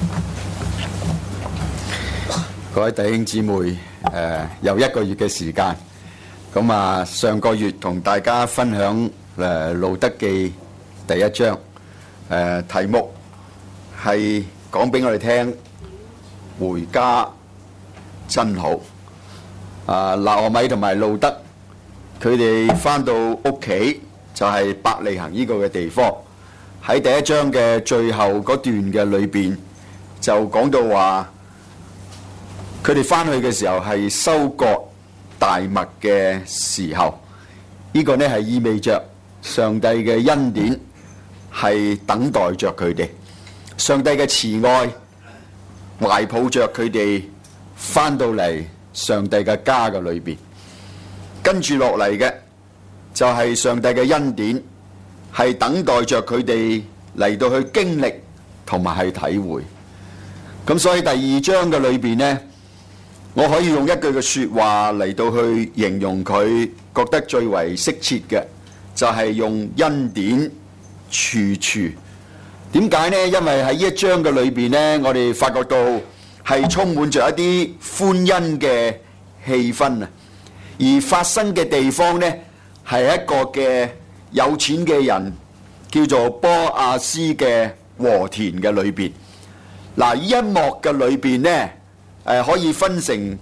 各位弟兄姊妹，有1個月嘅時間，咁啊，上個月同大家分享路德記第1章，題目係講俾我哋聽，回家真好。拿俄米同埋路德，佢哋翻到屋企就係伯利恆呢個嘅地方。喺第1章嘅最後嗰段嘅裏邊，就講到話，佢哋翻去嘅時候係收割大麥嘅時候，呢個呢係意味着上帝嘅恩典係等待着佢哋，上帝嘅慈愛懷抱着佢哋翻到嚟上帝嘅家嘅裏邊。跟住落嚟嘅就係上帝嘅恩典係等待着佢哋嚟到去經歷同埋去體會。咁所以第2章嘅裏邊呢，我可以用一句嘅說話嚟到去形容佢，覺得最為適切嘅就係用恩典處處。點解呢？因為喺呢1章嘅裏邊呢，我哋發覺到係充滿着一啲歡欣嘅氣氛啊，而發生嘅地方呢，係一個嘅有錢嘅人叫做波亞斯嘅禾田嘅裏邊。嗱，呢一幕嘅裏邊呢，可以分成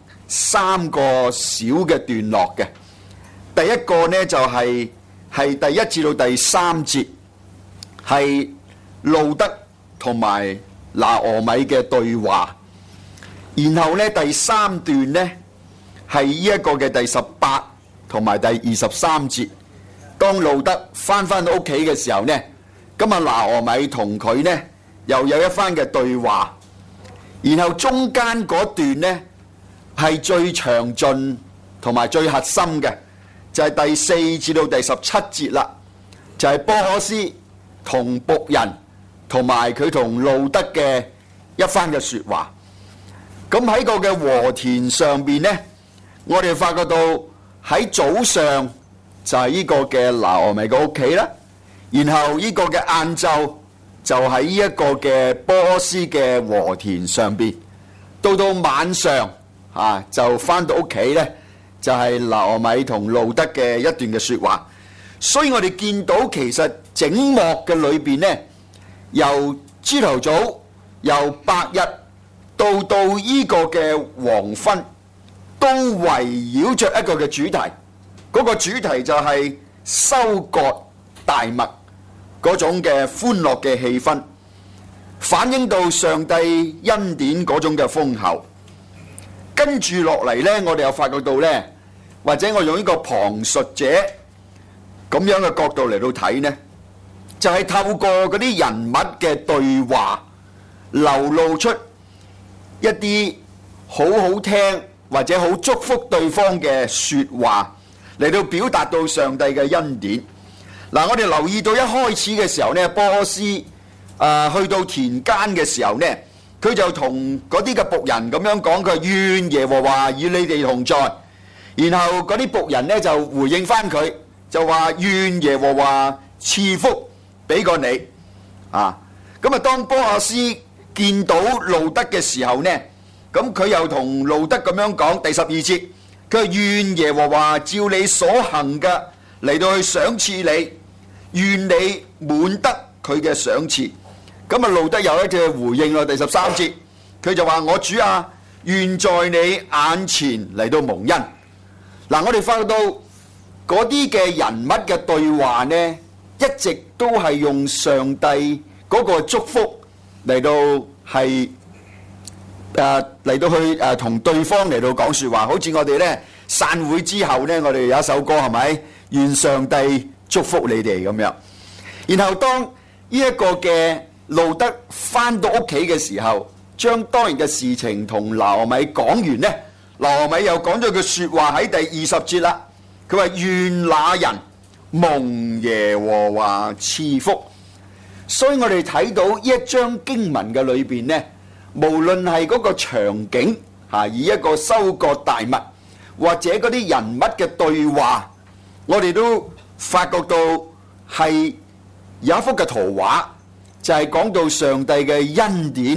3個小嘅段落嘅。第一個呢，就係第1至到第3節，係路德同埋拿俄米嘅對話。然後呢，第3段呢，係呢一個嘅第18同埋第23節。當路德翻到屋企嘅時候呢，咁啊拿俄米同佢呢又有一番嘅對話。然後中間嗰段呢，係最詳盡同埋最核心嘅，就係第4至到第17節啦。就係波阿斯同僕人同埋佢同路德嘅一番嘅說話。咁喺個嘅禾田上邊呢，我哋發覺到喺早上就係呢個嘅拿俄米嘅屋企啦，然後呢個嘅晏晝就喺呢一個嘅波阿斯嘅禾田上邊，到晚上就翻到屋企呢，就係拿俄米同路德嘅一段嘅說話。所以我哋見到其實整幕嘅裏邊呢，由朝頭早由白日到呢個嘅黃昏，都圍繞着一個嘅主題。嗰個主題就係收割大麥嗰種嘅歡樂嘅氣氛，反映到上帝恩典嗰種嘅豐厚。跟住落嚟呢，我哋又發覺到呢，或者我用呢個旁述者咁樣嘅角度嚟到睇呢，就係透過嗰啲人物嘅對話，流露出一啲好好聽或者好祝福對方嘅說話，嚟到表達到上帝嘅恩典。嗱，我哋留意到一開始嘅時候呢，波阿斯去到田間嘅時候呢，佢就同嗰啲嘅僕人咁樣講，佢願耶和華與你哋同在。然後嗰啲僕人呢就回應翻佢，就話願耶和華賜福俾過你。咁當波阿斯見到路德嘅時候呢，咁佢又同路德咁樣講，第12節，佢話願耶和華照你所行嘅嚟到去賞賜你，願你滿得佢嘅賞賜。咁路德有一句回應咯，第13節，佢就話我主啊，願在你眼前嚟到蒙恩。嗱，我哋發覺到嗰啲嘅人物嘅對話呢，一直都係用上帝嗰個祝福嚟到係嚟到去同對方嚟到講說話。好似我哋呢散會之後呢，我哋有一首歌係咪？願上帝祝福你哋咁樣。然後當呢一個嘅路德翻到屋企嘅時候，將當日嘅事情同拿俄米講完呢，拿俄米又講咗句說話喺第20節啦。佢話願那人蒙耶和華賜福。所以我哋睇到呢一章經文嘅裏邊呢，無論係嗰個場景以一個收割大麥，或者嗰啲人物嘅對話，我哋都發覺到係有一幅嘅圖畫，就係講到上帝嘅恩典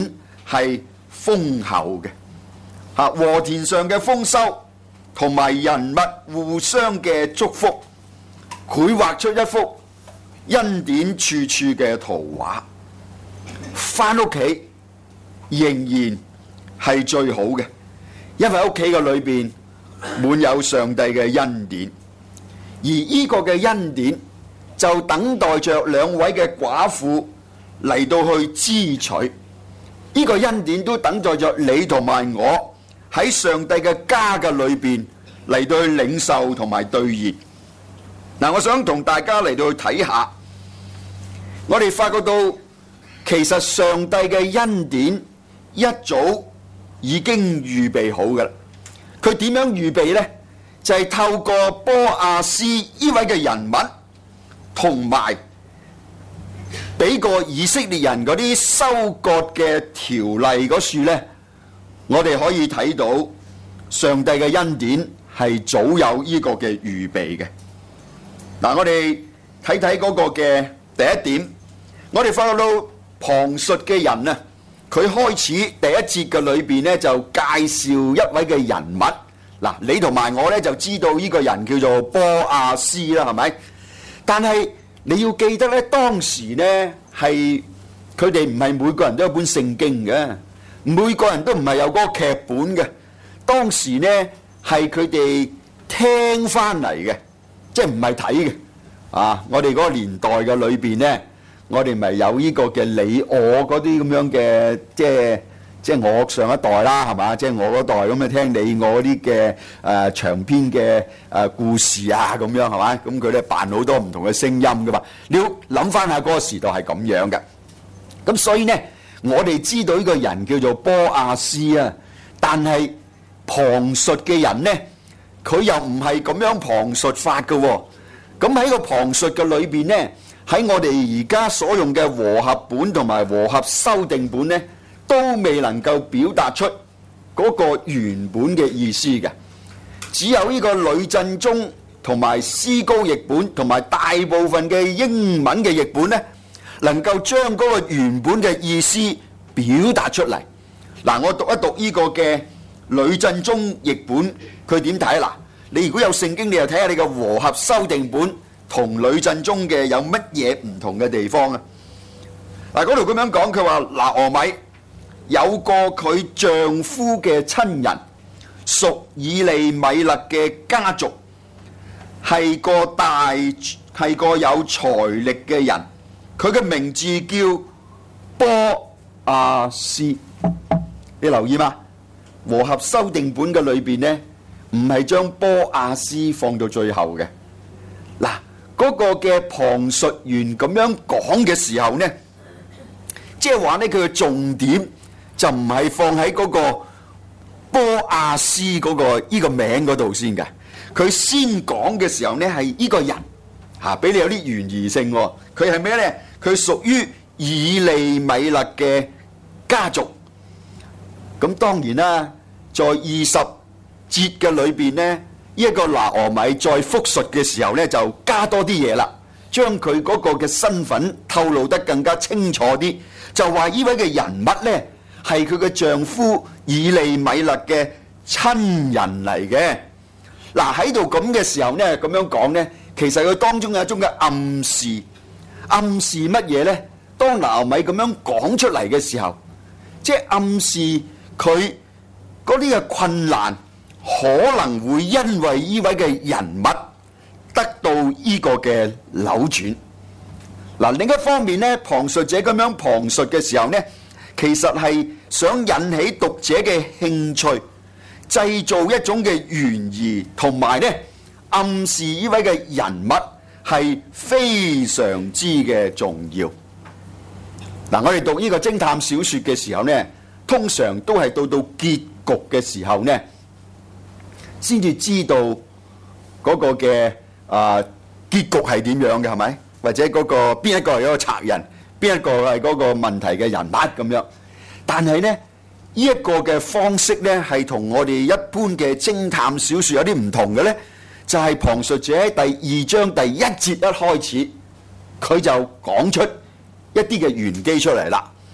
係豐厚嘅。禾田上嘅豐收同埋人物互相嘅祝福，繪畫出一幅恩典處處嘅圖畫。返屋企仍然係最好嘅，因為屋企嘅裏邊滿有上帝嘅恩典，而呢個嘅恩典就等待着兩位嘅寡婦嚟到去支取。呢個恩典都等待着你同埋我喺上帝嘅家嘅裏邊嚟到去領受同埋兌現。嗱，我想同大家嚟到去睇下，我哋發覺到其實上帝嘅恩典一早已經預備好㗎啦。佢點樣預備呢？就係透過波亞斯呢位嘅人物，同埋俾個以色列人嗰啲收割嘅條例嗰處呢，我哋可以睇到上帝嘅恩典係早有呢個嘅預備嘅。嗱，我哋睇睇嗰個嘅第一點，我哋發覺到旁述嘅人啊，佢開始第一節嘅裏邊呢，就介紹一位嘅人物。嗱，你同埋我呢，就知道呢個人叫做波亞斯啦，係咪？但係你要記得呢，當時呢係佢哋唔係每個人都有本聖經嘅，每個人都唔係有嗰個劇本嘅。當時呢係佢哋聽翻嚟嘅，即係唔係睇嘅。我哋嗰個年代嘅裏邊呢，我哋咪有呢個嘅你我嗰啲咁樣嘅，即係我上一代啦，係嘛？即係我嗰代咁啊，聽你我啲嘅長篇嘅故事啊，咁樣係嘛？咁佢咧扮好多唔同嘅聲音噶嘛。你要諗翻下嗰個時代係咁樣嘅。咁所以呢，我哋知道呢個人叫做波亞斯啊，但係旁述嘅人呢，佢又唔係咁樣旁述法嘅喎。咁喺個旁述嘅裏邊呢，喺我哋而家所用嘅和合本同埋和合修訂本呢，都未能夠表達出嗰個原本嘅意思嘅。只有呢個呂振中同埋思高譯本同埋大部分嘅英文嘅譯本呢，能夠將嗰個原本嘅意思表達出嚟。嗱，我讀一讀呢個嘅呂振中譯本，佢點睇？嗱，你如果有聖經，你又睇下你嘅和合修訂本同呂振中嘅有乜嘢唔同嘅地方啊？嗱，嗰度咁樣講，佢話拿俄米有個佢丈夫嘅親人，屬以利米勒嘅家族，係個有財力嘅人，佢嘅名字叫波亞斯。你留意嗎？和合修訂本嘅裏邊呢，唔係將波亞斯放到最後嘅。嗱，嗰個嘅旁述員咁樣講嘅時候呢，即係話呢，佢嘅重點就唔係放喺嗰個波亞斯嗰個呢個名嗰度先嘅。佢先講嘅時候呢，係呢個人嚇，俾你有啲懸疑性喎。佢係咩呢？佢屬於以利米勒嘅家族。咁當然啦，在20節嘅裏邊呢，一個拿俄米再複述嘅時候呢，就加多啲嘢啦，將佢嗰個嘅身份透露得更加清楚啲，就話呢位嘅人物呢，係佢嘅丈夫以利米勒嘅親人嚟嘅。嗱，喺度咁嘅時候呢，咁樣講呢，其實佢當中有一種嘅暗示，暗示乜嘢呢？當拿俄米咁樣講出嚟嘅時候，即係暗示佢嗰啲嘅困難可能會因為呢位嘅人物得到呢個嘅扭轉。嗱，另一方面呢，旁述者咁樣旁述嘅時候呢，其實係想引起讀者嘅興趣，製造一種嘅懸疑，同埋呢暗示呢位嘅人物係非常之嘅重要。嗱，我哋讀呢個偵探小說嘅時候呢，通常都係到結局嘅時候呢，先至知道嗰個嘅結局係點樣嘅，係咪？或者嗰個邊一個係一個賊人，邊一個係嗰個問題嘅人物咁樣。但係呢，呢一個嘅方式呢，係同我哋一般嘅偵探小說有啲唔同嘅呢，就係旁述者喺第2章第1節一開始，佢就講出一啲嘅玄機出嚟啦。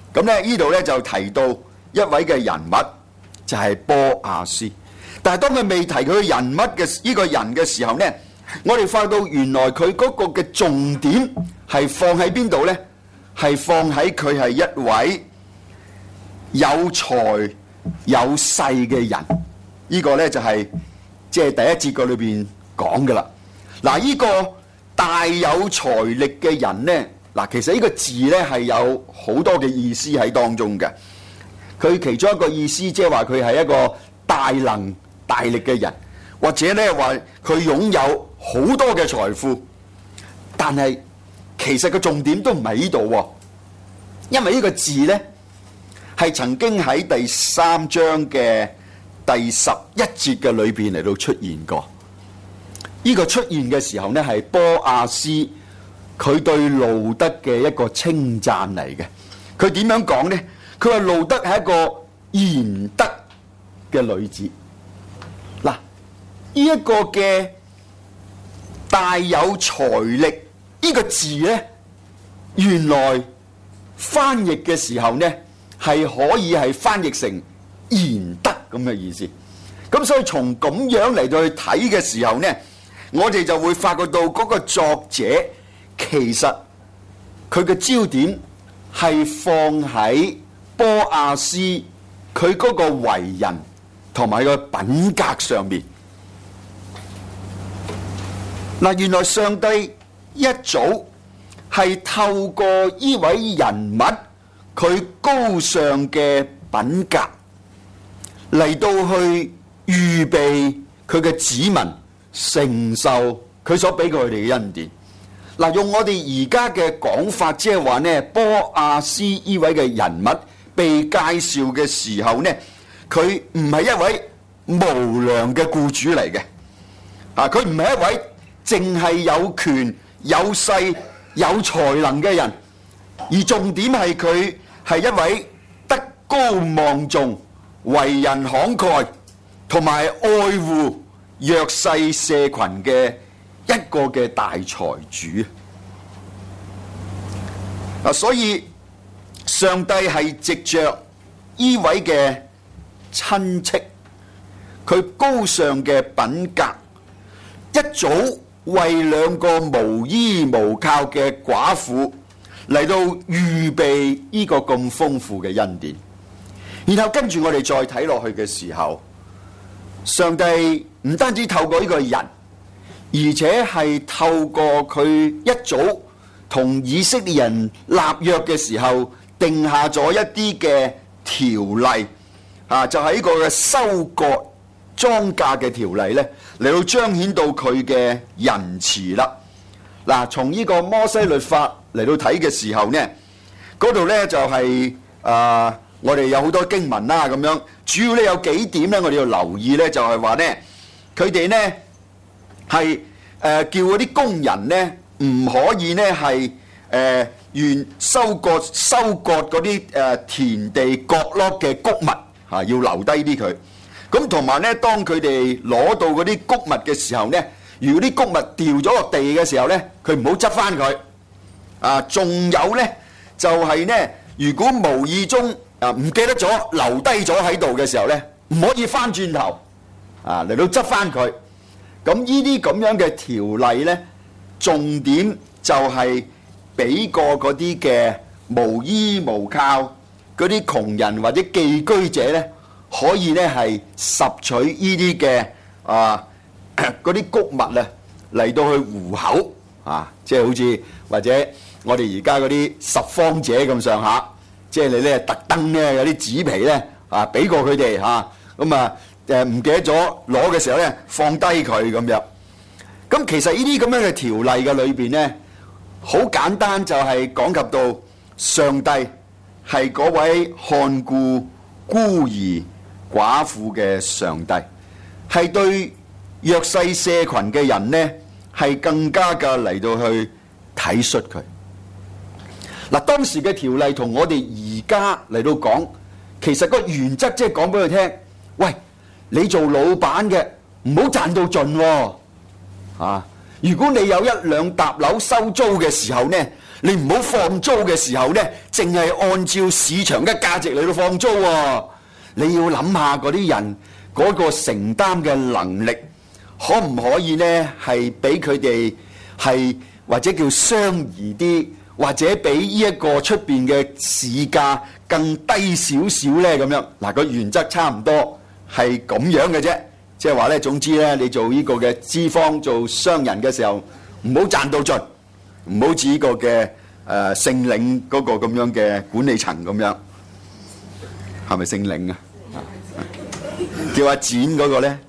咁咧呢度咧就提到一位嘅人物，就係波亞斯。但係當佢未提佢人物嘅呢個人嘅時候呢，我哋發覺到原來佢嗰個嘅重點係放喺邊度呢？係放喺佢係一位有才有勢嘅人。呢個呢就係即係第一節個裏邊講嘅啦。嗱，呢個大有財力嘅人呢，嗱，其實呢個字呢係有好多嘅意思喺當中嘅。佢其中一個意思即係話佢係一個大能大力嘅人，或者呢話佢擁有好多嘅財富。但係其實個重點都唔係呢度喎，因為呢個字呢係曾經喺第3章嘅第11節嘅裏邊嚟到出現過。呢個出現嘅時候呢，係波亞斯佢對路德嘅一個稱讚嚟嘅。佢點樣講呢？佢話路德係一個賢德嘅女子。嗱，呢一個嘅大有財力呢個字呢，原來翻譯嘅時候呢，係可以係翻譯成賢德咁嘅意思。咁所以從咁樣嚟到去睇嘅時候呢，我哋就會發覺到嗰個作者其實佢嘅焦點係放喺波亞斯佢嗰個為人同埋個品格上面。嗱，原來上帝一早係透過呢位人物佢高尚嘅品格嚟到去預備佢嘅子民承受佢所俾佢哋嘅恩典。嗱，用我哋而家嘅講法，即係話呢，波亞斯呢位嘅人物被介紹嘅時候呢，佢唔係一位無良嘅僱主嚟嘅，佢唔係一位淨係有權有勢有才能嘅人，而重點係佢係一位德高望重、為人慷慨同埋愛護弱勢社群嘅一個嘅大財主。所以上帝係藉着呢位嘅親戚，佢高尚嘅品格，一早為兩個無依無靠嘅寡婦嚟到預備呢個咁豐富嘅恩典。然後跟住我哋再睇落去嘅時候，上帝唔單止透過呢個人，而且係透過佢一早同以色列人立約嘅時候定下咗一啲嘅條例，就係呢個嘅收割莊稼嘅條例呢，嚟到彰顯到佢嘅仁慈啦。嗱，從呢個摩西律法嚟到睇嘅時候呢，嗰度呢就係我哋有好多經文啦，咁樣主要呢有幾點呢，我哋要留意呢，就係話呢，佢哋呢係叫嗰啲工人呢唔可以呢係收割嗰啲田地角落嘅穀物要留低啲佢。咁同埋呢，當佢哋攞到嗰啲穀物嘅時候呢，如果啲穀物掉咗落地嘅時候呢，佢唔好執翻佢。仲有呢，就係呢，如果無意中唔記得咗留低咗喺度嘅時候呢，唔可以翻轉頭嚟到執翻佢。咁呢啲咁樣嘅條例呢，重點就係俾個嗰啲嘅無依無靠嗰啲窮人或者寄居者呢，可以呢係拾取呢啲嘅嗰啲穀物啊嚟到去糊口即係好似或者我哋而家嗰啲拾荒者咁上下，即係你呢特登呢有啲紙皮呢俾過佢哋咁唔記得咗攞嘅時候呢放低佢咁樣。咁其實呢啲咁樣嘅條例嘅裏邊呢，好簡單，就係講及到上帝係嗰位看顧孤兒寡婦嘅上帝，係對弱勢社群嘅人呢係更加嘅嚟到去體恤佢。嗱，當時嘅條例同我哋而家嚟到講，其實個原則即係講俾佢聽，喂，你做老闆嘅唔好賺到盡喎。如果你有1-2沓樓收租嘅時候呢， 你唔好放租嘅時候呢，淨係按照市場嘅價值嚟到放租喎。你要諗下嗰啲人嗰個承擔嘅能力，可唔可以呢？係俾佢哋係或者叫相宜啲，或者比呢一個出邊嘅市價更低少少呢？咁樣嗱，個原則差唔多係咁樣嘅啫。即係話呢，總之呢，你做呢個嘅資方做商人嘅時候，唔好賺到盡，唔好似呢個嘅姓領嗰個咁樣嘅管理層咁樣，係咪姓領啊？叫阿展嗰個呢？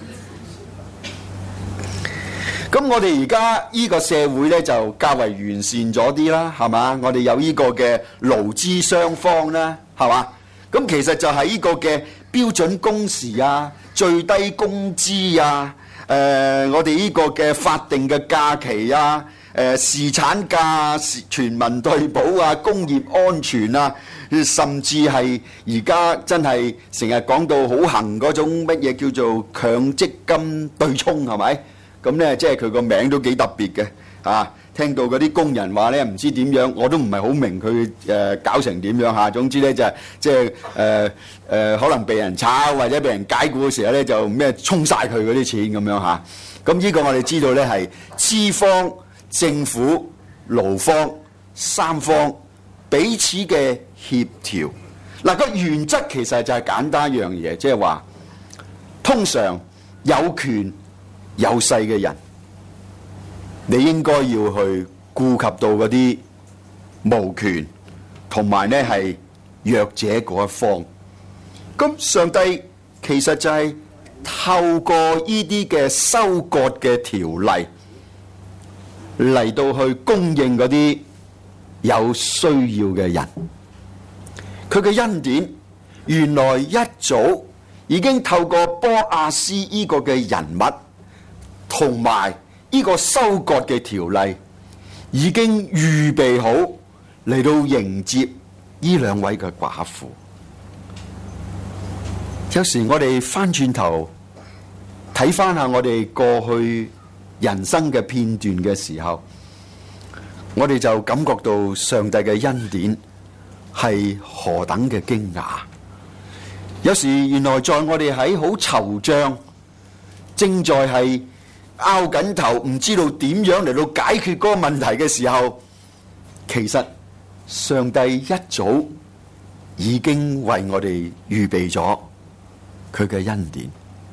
咁我哋而家呢個社會呢，就較為完善咗啲啦，係嘛？我哋有呢個嘅勞資雙方啦，係嘛？咁其實就係呢個嘅標準工時啊、最低工資啊、我哋呢個嘅法定嘅假期啊、侍產假、全民退保啊、工業安全啊，甚至係而家真係成日講到好行嗰種乜嘢叫做強積金對沖，係咪？咁呢，即係佢個名都幾特別嘅啊！聽到嗰啲工人話呢，唔知點樣，我都唔係好明佢搞成點樣嚇。總之呢，就係即係可能被人炒或者被人解僱嘅時候呢，就咩沖晒佢嗰啲錢咁樣嚇。咁呢個我哋知道呢，係資方、政府、勞方三方彼此嘅協調。嗱，個原則其實就係簡單一樣嘢，即係話通常有權有勢嘅人，你應該要去顧及到嗰啲無權同埋呢係弱者嗰一方。咁上帝其實就係透過呢啲嘅收割嘅條例嚟到去供應嗰啲有需要嘅人。佢嘅恩典原來一早已經透過波亞斯呢個嘅人物同埋呢個收割嘅條例，已經預備好嚟到迎接呢兩位嘅寡婦。有時我哋翻轉頭睇翻下我哋過去人生嘅片段嘅時候，我哋就感覺到上帝嘅恩典係何等嘅驚訝。有時原來在我哋喺好惆悵，正在係拗緊頭，唔知道點樣嚟到解決嗰個問題嘅時候，其實上帝一早已經為我哋預備咗佢嘅恩典。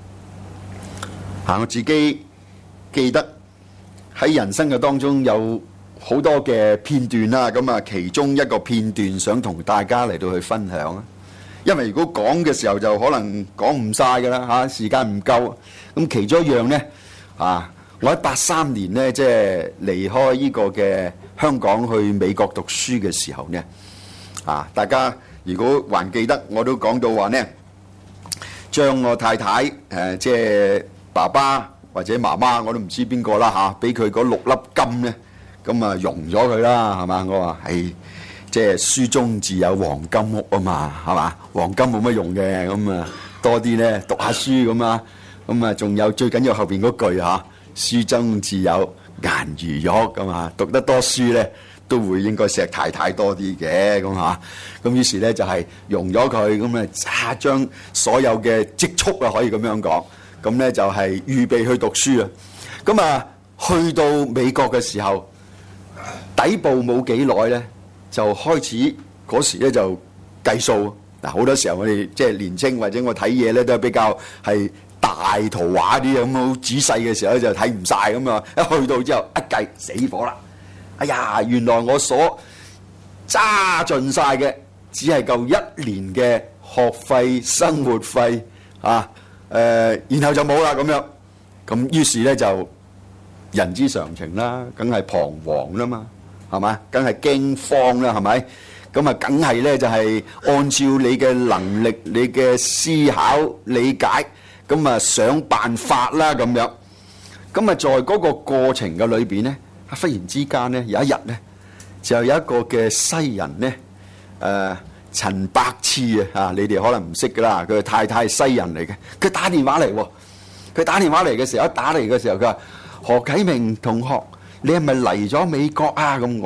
我自己記得喺人生嘅當中有好多嘅片段啦，咁啊其中一個片段想同大家嚟到去分享啊。因為如果講嘅時候就可能講唔晒噶啦嚇，時間唔夠。咁其中一樣呢，我喺83年呢，即係離開呢個嘅香港去美國讀書嘅時候呢，大家如果還記得，我都講到話呢，將我太太即係爸爸或者媽媽，我都唔知邊個啦嚇，俾佢嗰6粒金呢，咁啊融咗佢啦，係嘛？我話係即係書中自有黃金屋啊嘛，係嘛？黃金冇乜用嘅，咁啊多啲呢讀下書咁啊，咁啊仲有最緊要後邊嗰句嚇。書中自有顏如玉咁啊，讀得多書咧，都會應該錫太太多啲嘅咁嚇。咁於是咧就係用咗佢，咁啊將所有嘅積蓄啊，可以咁樣講，咁咧就係預備去讀書啊。咁啊去到美國嘅時候，底部冇幾耐咧，就開始嗰時咧就計數。嗱，好多時候我哋即係年青或者我睇嘢咧都係比較係大圖畫啲咁，好仔細嘅時候咧就睇唔晒咁啊！一去到之後一計死火啦！哎呀，原來我所揸盡晒嘅只係夠1年嘅學費、生活費啊！然後就冇啦咁樣。咁於是咧就人之常情啦，梗係彷徨啦嘛，係嘛？梗係驚慌啦，係咪？咁啊，梗係咧就係按照你嘅能力、你嘅思考、理解。咁啊，想辦法啦咁樣。咁啊，在嗰個過程嘅裏邊呢，忽然之間呢，有一日呢，就有一個嘅西人呢，陳百次啊，你哋可能唔識噶啦，佢太太係西人嚟嘅。佢打電話嚟喎，佢打電話嚟嘅時候，一打嚟嘅時候，佢話何啟明同學，你係咪嚟咗美國啊？咁我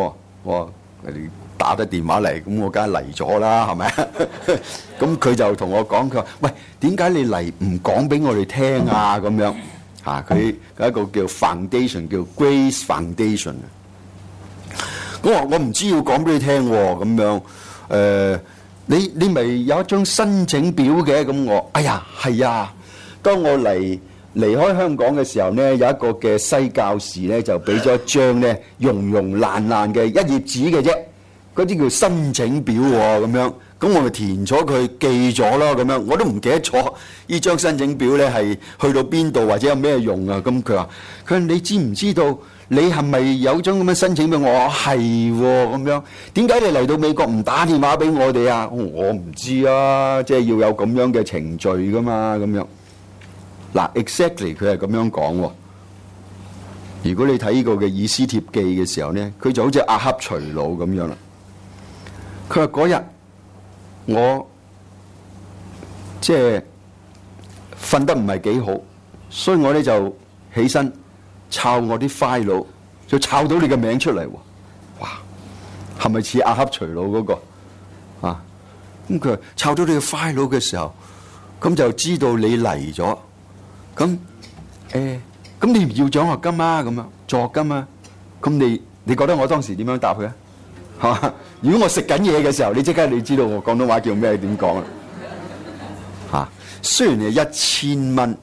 我話你打得電話嚟，咁我梗係嚟咗啦，係咪？咁佢就同我講，佢話：喂，點解你嚟唔講俾我哋聽啊？咁樣佢有一個叫 foundation， 叫 Grace Foundation。我話我唔知要講俾你聽喎，咁樣你咪有一張申請表嘅？咁我哎呀係啊，當我離開香港嘅時候呢，有一個嘅西教士呢，就俾咗一張呢溶爛嘅一頁紙嘅啫，嗰啲叫申請表喎，咁樣，咁我咪填咗佢寄咗咯，咁樣我都唔記得咗呢張申請表呢係去到邊度或者有咩用啊？咁佢話你知唔知道你係咪有張咁嘅申請表？我話係喎，咁樣點解你嚟到美國唔打電話俾我哋啊？我唔知啊，即係要有咁樣嘅程序噶嘛，咁樣。嗱 ，exactly 佢係咁樣講喎。如果你睇呢個嘅以斯帖記嘅時候呢，佢就好似亞哈隨魯咁樣啦。佢話嗰日我即係瞓得唔係幾好，所以我呢就起身抄我啲 file，就抄到你嘅名出嚟喎。哇，係咪似亞哈隨魯嗰個啊？咁佢抄到你嘅 file 嘅時候，咁就知道你嚟咗。咁你唔要獎學金啊？咁啊，助學金啊？咁你覺得我當時點樣答佢啊？係嘛？如果我食緊嘢嘅時候，你即刻你知道我廣東話叫咩？點講啊？嚇，雖然係1000蚊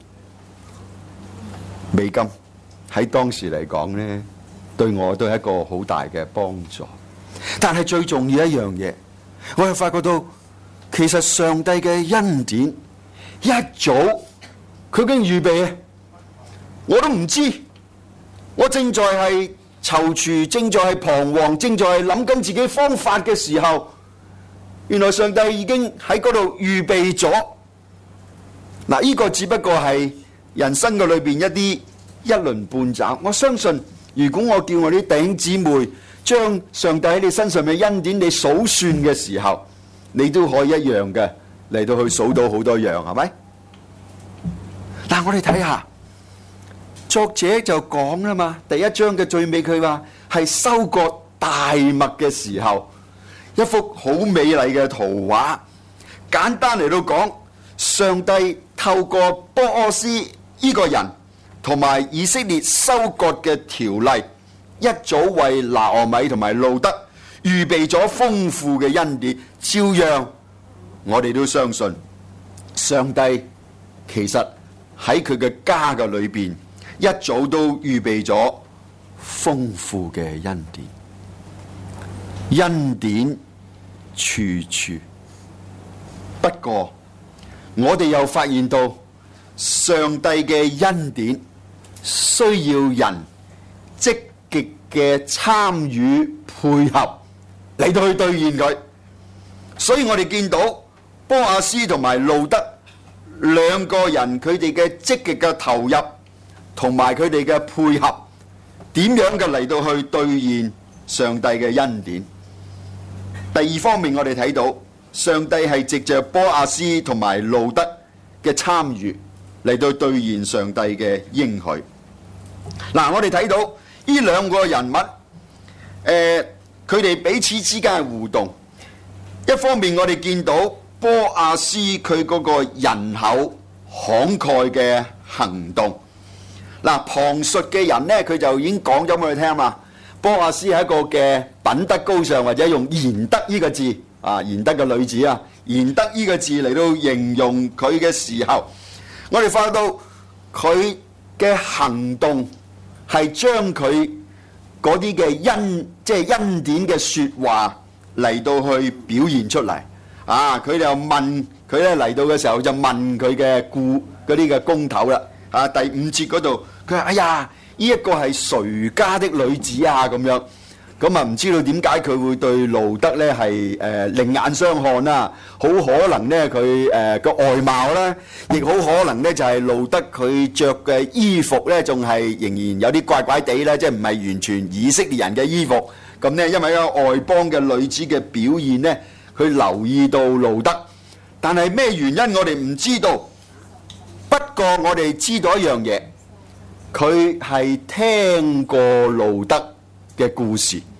美金，喺當時嚟講咧，對我都係一個好大嘅幫助。但係最重要一樣嘢，我係發覺到其實上帝嘅恩典一早佢已經預備啊！我都唔知，我正在係躊躇，正在係彷徨，正在係諗緊自己方法嘅時候，原來上帝已經喺嗰度預備咗。嗱，呢個只不過係人生嘅裏邊一輪半爪。我相信，如果我叫我啲弟兄姊妹將上帝喺你身上嘅恩典你數算嘅時候，你都可以一樣嘅嚟到去數到好多樣，係咪？嗱，我哋睇下作者就講啦嘛，第一章嘅最尾佢話係收割大麥嘅時候，一幅好美麗嘅圖畫。簡單嚟到講，上帝透過波阿斯呢個人同埋以色列收割嘅條例，一早為拿俄米同埋路德預備咗豐富嘅恩典。照樣我哋都相信上帝其實喺佢嘅家嘅裏邊一早都預備咗豐富嘅恩典，恩典處處。不過我哋又發現到上帝嘅恩典需要人積極嘅參與配合嚟到去兌現佢，所以我哋見到波阿斯同埋路德兩個人佢哋嘅積極嘅投入同埋佢哋嘅配合，點樣嘅嚟到去兌現上帝嘅恩典。第二方面我哋睇到上帝係藉着波阿斯同埋路德嘅參與嚟到兌現上帝嘅應許。嗱，我哋睇到呢兩個人物，佢哋彼此之間嘅互動。一方面我哋見到波阿斯佢嗰個人口慷慨嘅行動。嗱，旁述嘅人呢，佢就已經講咗俾佢聽嘛。波阿斯係一個嘅品德高尚，或者用賢德呢個字啊，賢德嘅女子啊，賢德呢個字嚟到形容佢嘅時候，我哋發覺到佢嘅行動係將佢嗰啲嘅即係恩典嘅說話嚟到去表現出嚟。啊，佢就問佢咧，嚟到嘅時候就問佢嘅嗰啲嘅工頭啦。啊，第5節嗰度，佢話：哎呀，呢一個係誰家的女子啊？咁樣，咁啊唔知道點解佢會對路德咧係另眼相看啦。好可能咧佢個外貌咧，亦好可能咧就係路德佢着嘅衣服咧，仲係仍然有啲怪怪地咧，即係唔係完全以色列人嘅衣服。咁咧，因為一個外邦嘅女子嘅表現咧，佢留意到路德，但係咩原因我哋唔知道。不過我哋知道一樣嘢，佢係聽過路德嘅故事。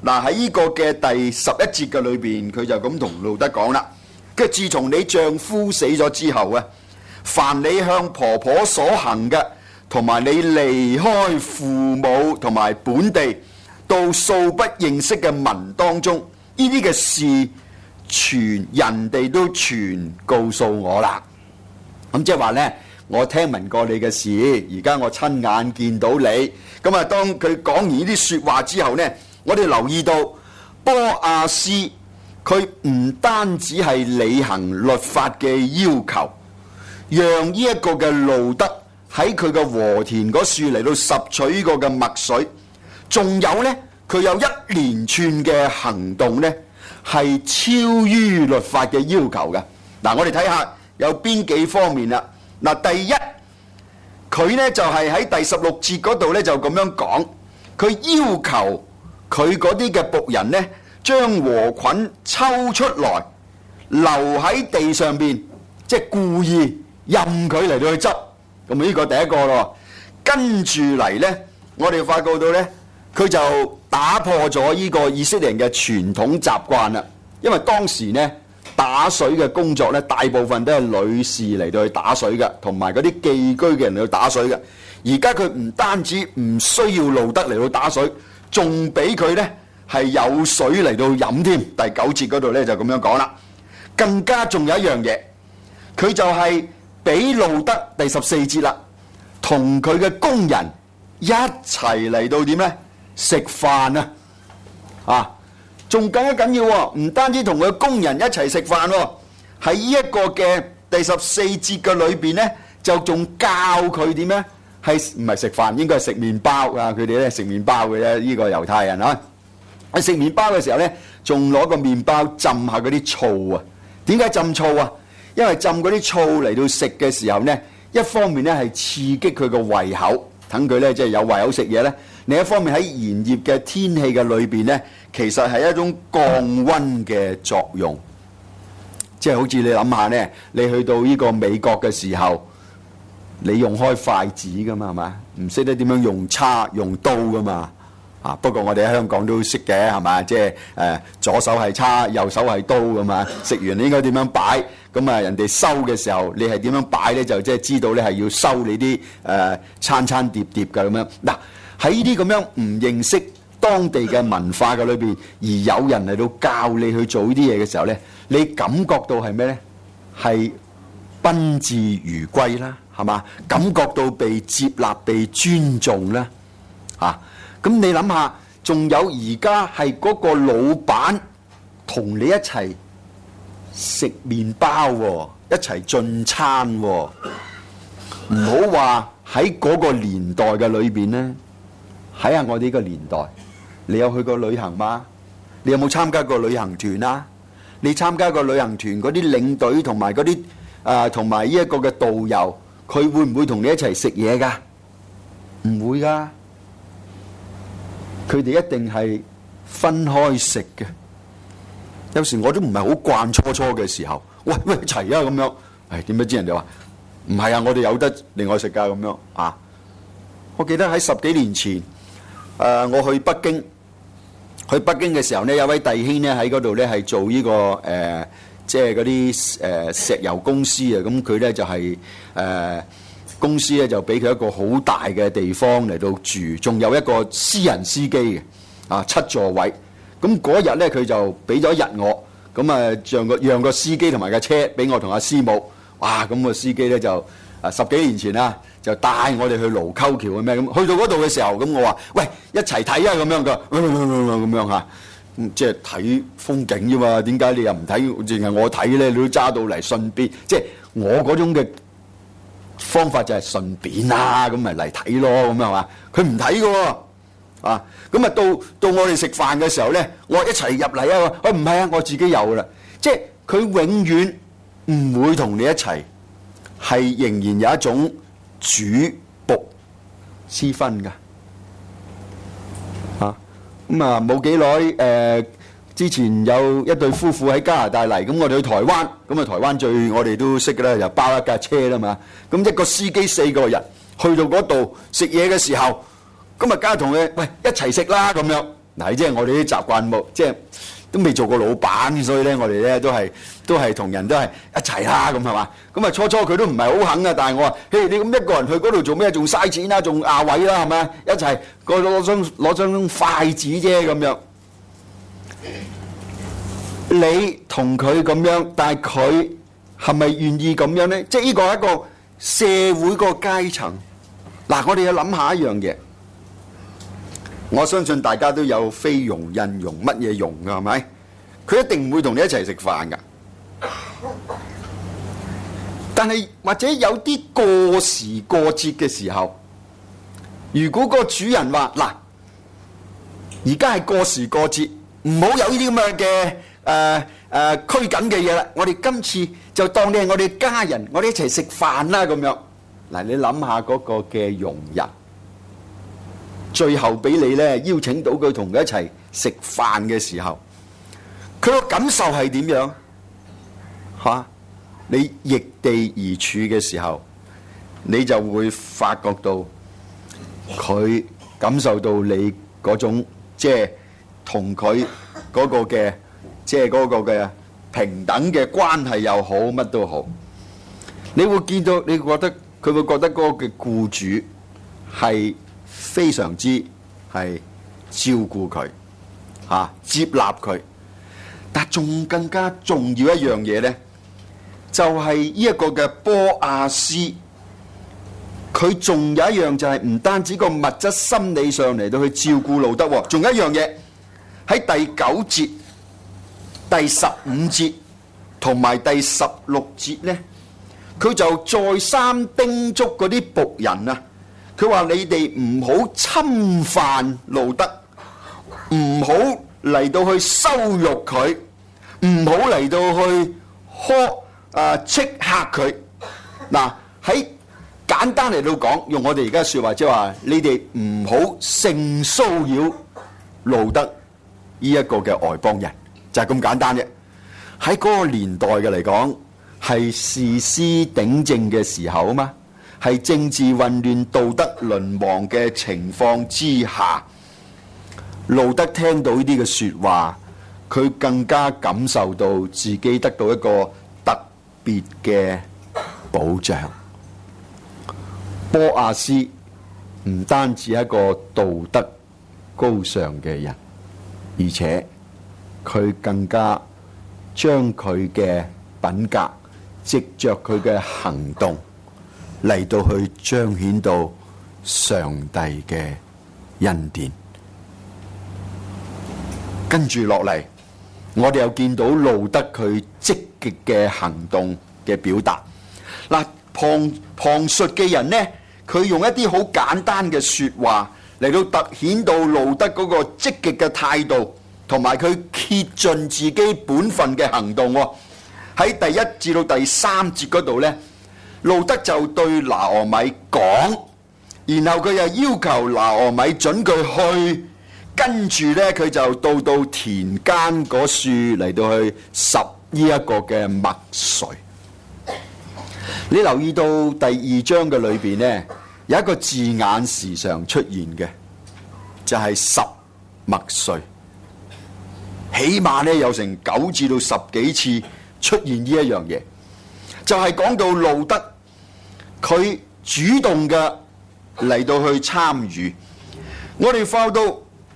嗱，喺呢個嘅第11節嘅裏邊，佢就咁同路得講啦。跟住自從你丈夫死咗之後啊，凡你向婆婆所行嘅，同埋你離開父母同埋本地到素不認識嘅民當中，呢啲嘅事全人哋都全告訴我啦。咁即係話呢，我聽聞過你嘅事，而家我親眼見到你。咁啊，當佢講完呢啲說話之後呢，我哋留意到波亞斯佢唔單止係履行律法嘅要求，讓呢一個嘅路得喺佢嘅禾田嗰處嚟到拾取呢個嘅麥穗，仲有呢，佢有一連串嘅行動呢，係超於律法嘅要求嘅。嗱，我哋睇下有邊幾方面啦。嗱，第一，佢呢就係喺第16節嗰度呢就咁樣講，佢要求佢嗰啲嘅僕人呢，將禾捆抽出來，留喺地上邊，即係故意任佢嚟到去執。咁呢個第一個咯。跟住嚟呢，我哋發覺到呢，佢就打破咗呢個以色列人嘅傳統習慣啦。因為當時呢，打水嘅工作呢，大部分都係女士嚟到去打水嘅，同埋嗰啲寄居嘅人嚟到打水嘅。而家佢唔單止唔需要路得嚟到打水，仲俾佢呢係有水嚟到飲添。第9節嗰度呢就咁樣講啦。更加仲有一樣嘢，佢就係俾路得第14節啦，同佢嘅工人一齊嚟到點呢？食飯啊！啊，仲更加緊要喎，唔單止同佢工人一齊食飯喎，喺呢一個嘅第14節嘅裏邊呢，就仲教佢點呢？係唔係食飯？應該係食麵包啊！佢哋咧食麵包嘅啫，呢個猶太人啊，喺食麵包嘅時候呢，仲攞個麵包浸下嗰啲醋啊！點解浸醋啊？因為浸嗰啲醋嚟到食嘅時候呢，一方面呢係刺激佢個胃口，等佢呢即係有胃口食嘢呢；另一方面喺炎熱嘅天氣嘅裏邊呢，其實係一種降溫嘅作用。即係好似你諗下呢，你去到呢個美國嘅時候，你用開筷子噶嘛，係嘛？唔識得點樣用叉用刀噶嘛？啊，不過我哋喺香港都識嘅，係嘛？即係左手係叉，右手係刀噶嘛。食完你應該點樣擺？咁啊，人哋收嘅時候，你係點樣擺呢？就即係知道你係要收你啲餐餐碟碟㗎咁樣。嗱，喺呢啲咁樣唔認識當地嘅文化嘅裏邊，而有人嚟到教你去做呢啲嘢嘅時候呢，你感覺到係咩呢？係賓至如歸啦，係嘛？感覺到被接納、被尊重啦，啊！咁你諗下，仲有而家係嗰個老闆同你一齊食麵包喎，一齊進餐喎。唔好話喺嗰個年代嘅裏邊呢，睇下我哋呢個年代，你有去過旅行嗎？你有冇參加過旅行團啊？你參加過旅行團嗰啲領隊同埋嗰啲同埋呢一個嘅導遊，佢會唔會同你一齊食嘢㗎？唔會㗎。佢哋一定係分開食嘅。有時我都唔係好慣初嘅時候，喂一齊啊咁樣。點解知人哋話唔係啊？我哋有得另外食㗎咁樣啊！我記得喺10幾年前，我去北京嘅時候呢，有位弟兄呢喺嗰度呢係做呢個即係嗰啲石油公司啊。咁佢呢就係公司咧就俾佢一個好大嘅地方嚟到住，仲有一個私人司機嘅7座位。咁嗰日咧佢就俾咗一日我，咁啊讓個司機同埋架車俾我同阿師母。哇！咁個司機咧就10幾年前啦，就帶我哋去盧溝橋嘅咩咁。去到嗰度嘅時候，咁我話：喂，一齊睇啊咁樣㗎，咁樣嚇。即係睇風景啫嘛，點解你又唔睇？淨係我睇咧，你都揸到嚟順便。即係我嗰種嘅方法就係順便啦，咁咪嚟睇咯，咁係嘛？佢唔睇嘅喎，咁啊到我哋食飯嘅時候咧，我話一齊入嚟啊！唔係啊，我自己有㗎啦。即係佢永遠唔會同你一齊，係仍然有一種主僕之分㗎。咁啊冇幾耐之前有一對夫婦喺加拿大嚟，咁我哋去台灣，咁啊台灣最我哋都識嘅啦，就包一架車啦嘛。咁一個司機4個人去到嗰度食嘢嘅時候，咁啊梗係同佢喂一齊食啦咁樣。 嗱，即係我哋啲習慣冇，即係都未做過老闆，所以咧我哋咧都係同人都係一齊啦，咁係嘛？咁啊初初佢都唔係好肯嘅，但係我話：嘿，你咁一個人去嗰度做咩？仲嘥錢啦，仲壓位啦，係咪？一齊攞張筷子啫咁樣。你同佢咁樣，但係佢係咪願意咁樣呢？即係呢個係一個社會個階層。嗱，我哋要諗下一樣嘢。我相信大家都有菲傭、印傭，乜嘢傭㗎係咪？佢一定唔會同你一齊食飯㗎。但係或者有啲過時過節嘅時候，如果個主人話：嗱，而家係過時過節，唔好有呢啲咁嘅拘謹嘅嘢啦。我哋今次就當你係我哋家人，我哋一齊食飯啦咁樣。嗱，你諗下嗰個嘅傭人。最後俾你咧邀請到佢同佢一齊食飯嘅時候，佢個感受係點樣？嚇，你易地而處嘅時候，你就會發覺到佢感受到你嗰種即係同佢嗰個嘅即係嗰個嘅平等嘅關係又好，乜都好。你會見到，你覺得佢會覺得嗰個嘅僱主係非常之係照顧佢接納佢，但仲更加重要一樣嘢呢，就係呢一個嘅波亞斯，佢仲有一樣就係唔單止個物質心理上嚟到去照顧路德，仲有一樣嘢喺第9節、第15節同埋第16節呢，佢就再三叮囑嗰啲僕人啊。佢話：你哋唔好侵犯路德，唔好嚟到去羞辱佢，唔好嚟到去斥嚇佢。嗱，喺簡單嚟到講，用我哋而家説話，即係話你哋唔好性騷擾路德呢一個嘅外邦人，就係咁簡單啫。喺嗰個年代嘅嚟講，係士師鼎正嘅時候啊嘛。係政治混亂、道德淪亡嘅情況之下，路德聽到呢啲嘅説話，佢更加感受到自己得到一個特別嘅保障。波亞斯唔單止係一個道德高尚嘅人，而且佢更加將佢嘅品格藉着佢嘅行動嚟到去彰顯到上帝嘅恩典。跟住落嚟，我哋又見到路德佢積極嘅行動嘅表達。嗱，旁述嘅人呢，佢用一啲好簡單嘅説話嚟到突顯到路德嗰個積極嘅態度，同埋佢竭盡自己本分嘅行動。喺第1至到第3節嗰度呢，路德就對拿俄米講，然後佢又要求拿俄米准佢去，跟住呢，佢就到田間嗰樹嚟到去拾呢一個嘅麥穗。你留意到第2章嘅裏邊呢，有一個字眼時常出現嘅，就係拾麥穗，起碼呢有成9至到10幾次出現呢一樣嘢，就係講到路德佢主動嘅嚟到去參與。我哋翻到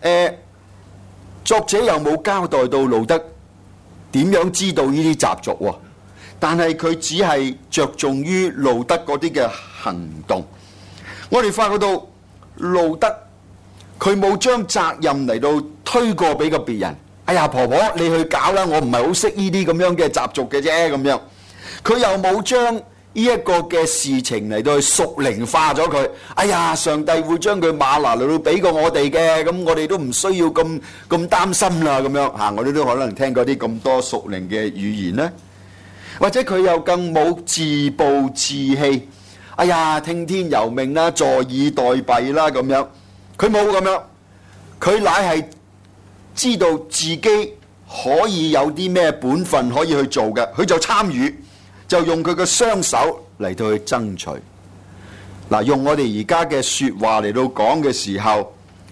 作者又冇交代到路德點樣知道呢啲習俗喎，但係佢只係着重於路德嗰啲嘅行動。我哋發覺到路德佢冇將責任嚟到推過俾個別人。哎呀，婆婆你去搞啦，我唔係好識呢啲咁樣嘅習俗嘅啫，咁樣。佢又冇將呢一個嘅事情嚟到去屬靈化咗佢。哎呀，上帝會將佢嗎哪嚟到俾過我哋嘅，咁我哋都唔需要咁擔心啦，咁樣嚇。我哋都可能聽過啲咁多屬靈嘅語言咧，或者佢又更冇自暴自棄。哎呀，聽天由命啦，坐以待斃啦，咁樣。佢冇咁樣，佢乃係知道自己可以有啲咩本分可以去做嘅，佢就參與，就用佢嘅雙手嚟到去爭取。嗱，用我哋而家嘅說話嚟到講嘅時候，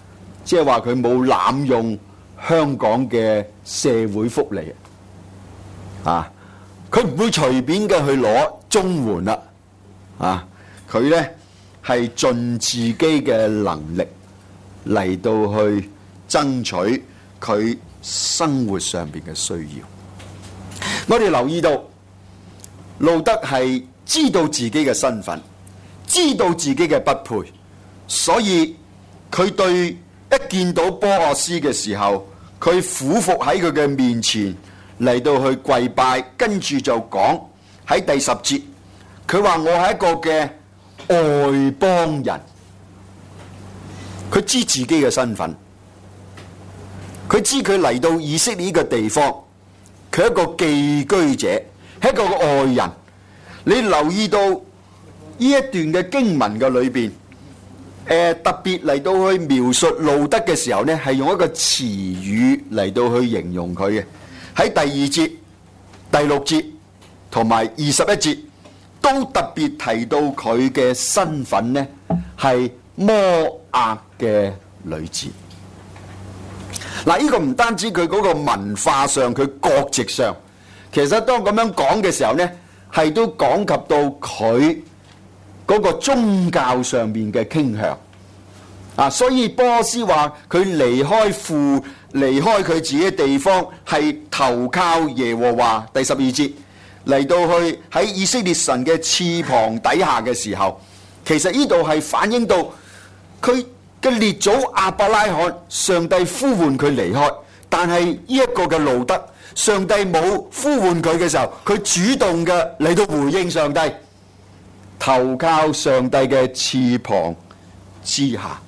即係話佢冇濫用香港嘅社會福利啊！佢唔會隨便嘅去攞綜援啦啊！佢呢係盡自己嘅能力嚟到去爭取佢生活上邊嘅需要。我哋留意到路德係知道自己嘅身份，知道自己嘅不配，所以佢對一見到波阿斯嘅時候，佢俯伏喺佢嘅面前嚟到去跪拜，跟住就講喺第10節，佢話我係一個嘅外邦人。佢知自己嘅身份，佢知佢嚟到以色列呢個地方，佢係一個寄居者，係一個外人。你留意到呢一段嘅經文嘅裏邊，特別嚟到去描述路德嘅時候呢，係用一個詞語嚟到去形容佢嘅。喺第2節、第6節同埋21節都特別提到佢嘅身份呢，係摩押嘅女子。嗱，呢個唔單止佢嗰個文化上，佢國籍上，其實當咁樣講嘅時候呢，係都講及到佢嗰個宗教上面嘅傾向啊。所以波阿斯話佢離開父，離開佢自己嘅地方，係投靠耶和華。第12節嚟到去喺以色列神嘅翅膀底下嘅時候，其實呢度係反映到佢嘅列祖亞伯拉罕，上帝呼喚佢離開，但係呢一個嘅路德，上帝冇呼喚佢嘅時候，佢主動嘅嚟到回應上帝，投靠上帝嘅翅膀之下。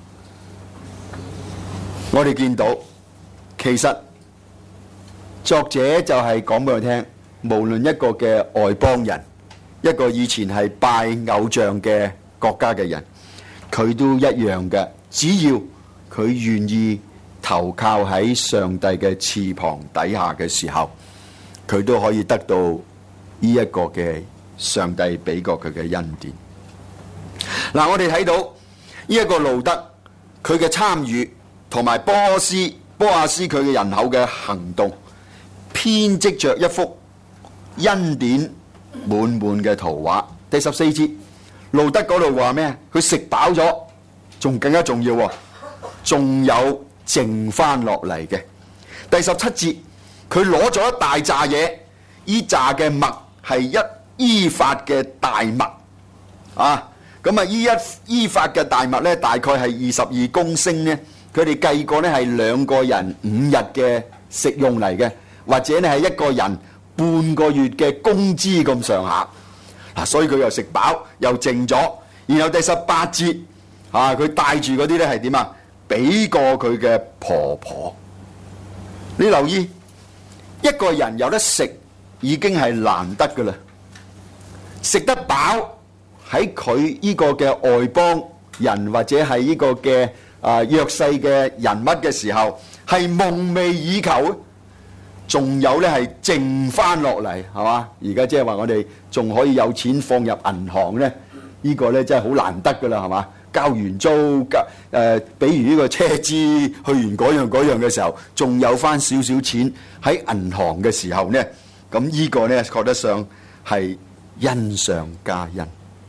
我哋見到其實作者就係講俾我聽，無論一個嘅外邦人，一個以前係拜偶像嘅國家嘅人，佢都一樣嘅，只要佢願意投靠喺上帝嘅翅膀底下嘅時候，佢都可以得到呢一個嘅上帝俾過佢嘅恩典。嗱，我哋睇到呢一個路德佢嘅參與，同埋波阿斯佢嘅人口嘅行動，編織着一幅恩典滿滿嘅圖畫。第14節，路德嗰度話咩？佢食飽咗，仲更加重要，仲有剩翻落嚟嘅。第17節，佢攞咗一大紮嘢，依紮嘅麥係1伊法嘅大麥啊！咁啊，依一伊法嘅大麥咧，大概係22公升咧。佢哋計過咧係2個人5日嘅食用嚟嘅，或者咧係一個人半個月嘅工資咁上下。嗱，所以佢又食飽又剩咗。然後第18節啊，佢帶住嗰啲咧係點啊？俾過佢嘅婆婆。你留意，一個人有得食已經係難得噶啦，食得飽喺佢呢個嘅外邦人或者係呢個嘅弱勢嘅人物嘅時候，係夢寐以求，仲有咧係剩翻落嚟，係嘛？而家即係話我哋仲可以有錢放入銀行咧，呢個咧真係好難得噶啦，係嘛？交完租，比如呢個車資去完嗰樣嘅時候，仲有翻少少錢喺銀行嘅時候咧，咁呢個咧覺得上係恩上加恩。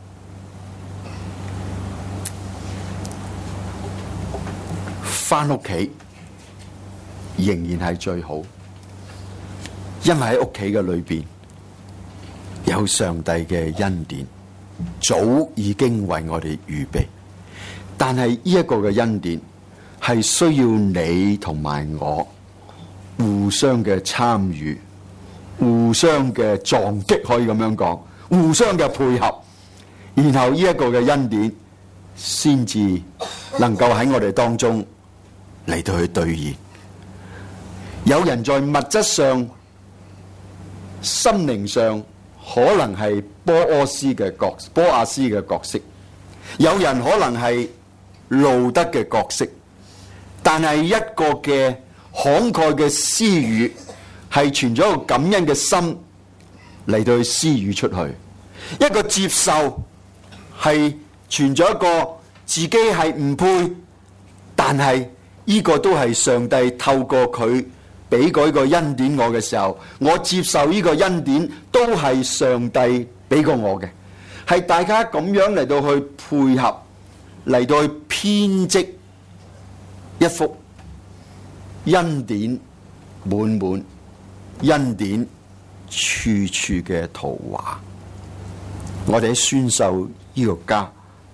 翻屋企仍然係最好，因為喺屋企嘅裏邊有上帝嘅恩典，早已經為我哋預備。但係呢一個嘅恩典係需要你同埋我互相嘅參與，互相嘅撞擊，可以咁樣講，互相嘅配合，然後呢一個嘅恩典先至能夠喺我哋當中嚟到去兌現。有人在物質上、心靈上可能係波阿斯嘅角色，有人可能係路德嘅角色，但係一個嘅慷慨嘅施予係存咗一個感恩嘅心嚟到去施予出去，一個接受係存咗一個自己係唔配，但係呢個都係上帝透過佢俾嗰個恩典我嘅時候，我接受呢個恩典都係上帝俾過我嘅，係大家咁樣嚟到去配合，嚟到去編織一幅恩典滿滿、恩典處處嘅圖畫。我哋喺宣授呢個家，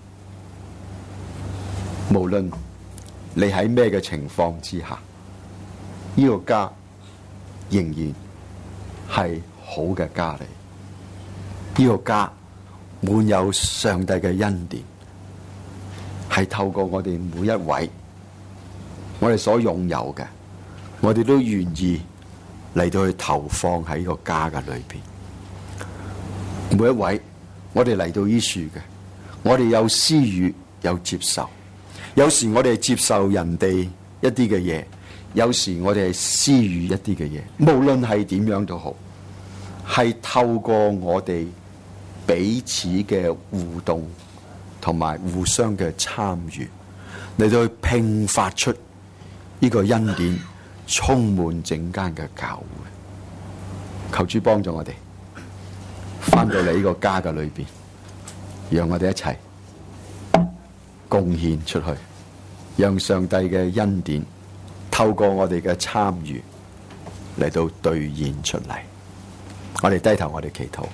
無論你喺咩嘅情況之下，呢個家仍然係好嘅家嚟。呢個家滿有上帝嘅恩典，係透過我哋每一位，我哋所擁有嘅，我哋都願意嚟到去投放喺呢個家嘅裏邊。每一位，我哋嚟到呢處嘅，我哋有施予，有接受。有時我哋接受人哋一啲嘅嘢，有時我哋係施予一啲嘅嘢。無論係點樣都好，係透過我哋彼此嘅互動同埋互相嘅參與，嚟到去迸發出呢個恩典，充滿整間嘅教會。求主幫助我哋翻到嚟呢個家嘅裏邊，讓我哋一齊貢獻出去，讓上帝嘅恩典透過我哋嘅參與嚟到兌現出嚟。我哋低頭，我哋祈禱。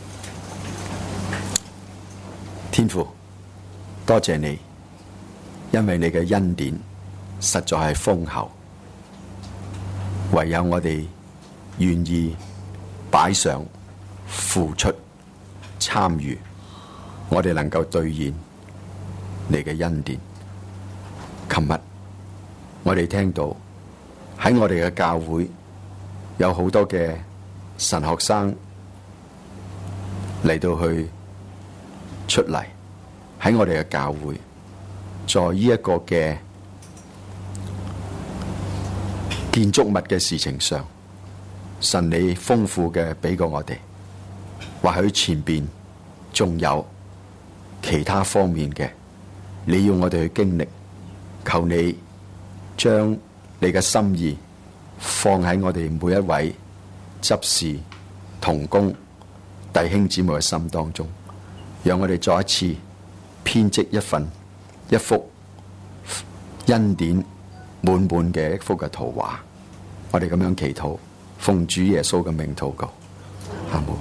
天父，多謝你，因為你嘅恩典實在係豐厚，唯有我哋願意擺上、付出、參與，我哋能夠兌現你嘅恩典。琴日我哋聽到喺我哋嘅教會有好多嘅神學生嚟到去出嚟，喺我哋嘅教會，在呢一個嘅建築物嘅事情上，神你豐富嘅俾過我哋，或許前邊仲有其他方面嘅，你要我哋去經歷，求你將你嘅心意放喺我哋每一位執事同工弟兄姊妹嘅心當中，讓我哋再一次編織一幅恩典滿滿嘅一幅嘅圖畫。我哋咁樣祈禱，奉主耶穌嘅名禱告，阿門。